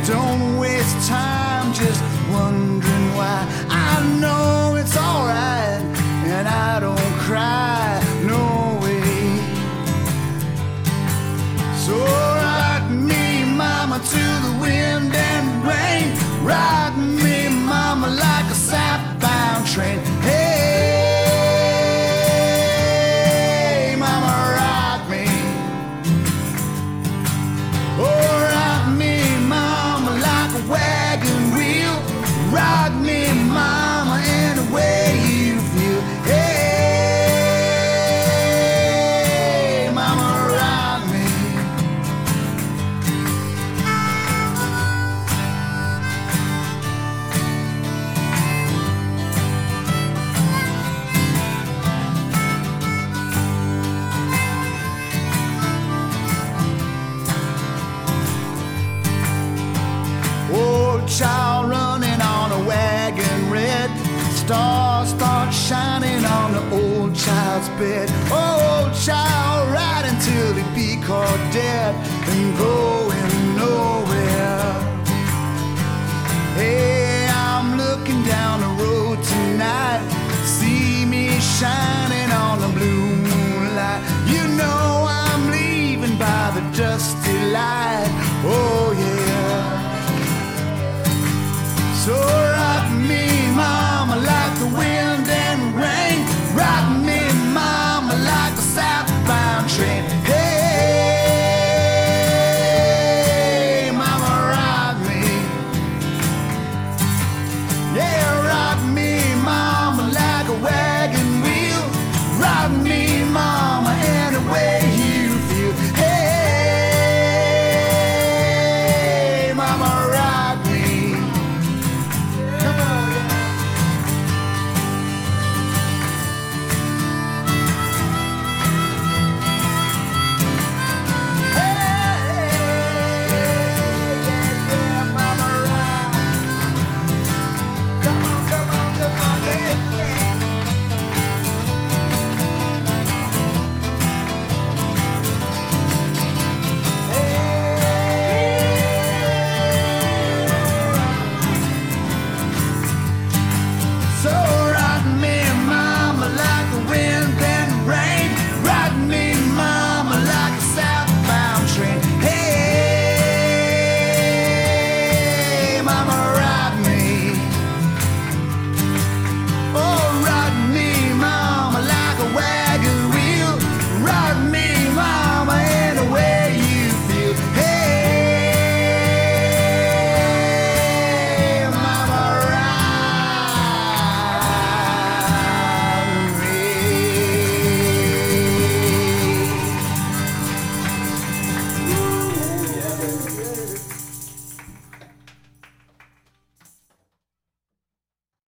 Don't waste time just wondering why. I know it's alright, and I don't cry, no way. So rock me, mama, to the wind and rain. Rock me, mama, like a southbound train. Hey, mama, rock me. Oh, rock me, mama, like a wagon wheel. Rock me, mama, any way you feel. Hey, mama, rock me. Old child running on a wagon red. Stars start shining on the old child's bed. Old child riding till he be caught dead and going nowhere. Hey,